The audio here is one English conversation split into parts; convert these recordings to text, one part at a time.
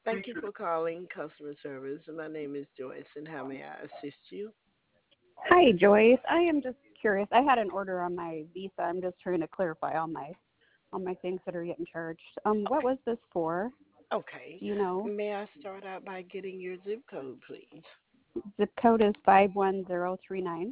Thank you for calling customer service. My name is Joyce, and how may I assist you? Hi, Joyce. I am just curious. I had an order on my Visa. I'm just trying to clarify all my things that are getting charged. What Okay. was this for? Okay. Do you know? May I start out by getting your zip code, please? Zip code is 51039.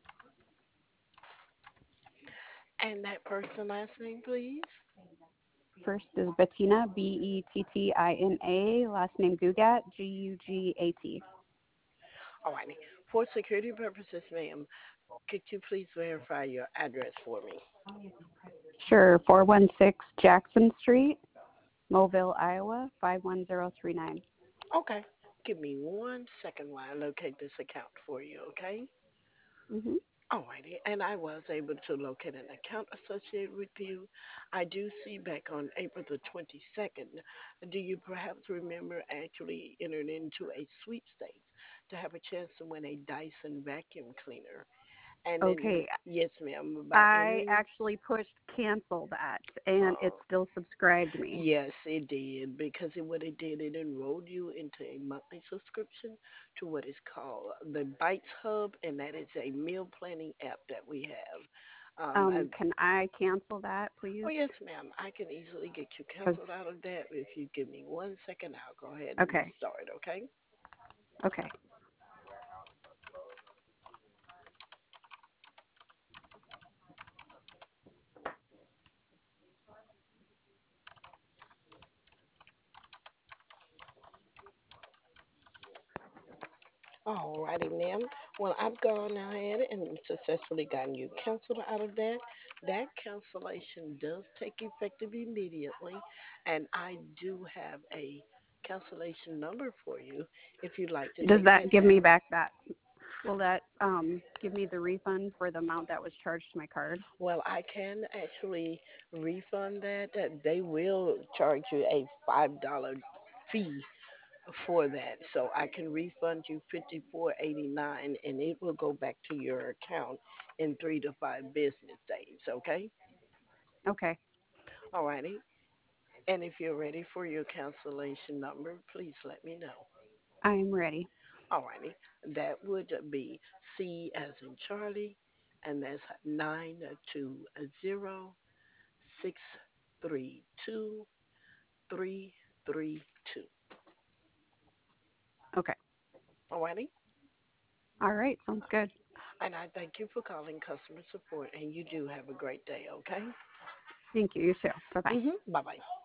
And that first and last name, please? First is Bettina, Bettina. Last name Gugat, Gugat. Alrighty. For security purposes, ma'am, could you please verify your address for me? Sure, 416 Jackson Street, Mobile, Iowa, 51039. Okay. Give me 1 second while I locate this account for you, okay? Mhm. Alrighty, and I was able to locate an account associated with you. I do see back on April the 22nd. Do you perhaps remember actually entered into a sweepstakes to have a chance to win a Dyson vacuum cleaner? And then, Okay, yes, ma'am, by I entering, actually pushed cancel that, and it uh, still subscribed me. yes, it did because what it did, it enrolled you into a monthly subscription to what is called the Bites Hub, and that is a meal planning app that we have. And Can I cancel that, oh, please? yes, ma'am. I can easily get you Cause canceled out of that. If you give me 1 second, I'll go ahead and okay, start, okay? okay. Alrighty, ma'am. Well, I've gone ahead and successfully gotten you canceled out of that. That cancellation does take effective immediately, and I do have a cancellation number for you if you'd like to Does take that that give me down. back that? Will that give me the refund for the amount that was charged to my card? Well, I can actually refund that. They will charge you a $5 fee for that. So I can refund you 54.89 and it will go back to your account in 3 to 5 business days, okay? Okay, Alrighty. And if you're ready for your cancellation number, please let me know. I'm ready. Alrighty. That would be C as in Charlie, and that's 920 632 332. Okay. Alrighty. All right, sounds good. And I thank you for calling customer support, and you do have a great day, okay? Thank you. You too. Bye bye. Bye bye.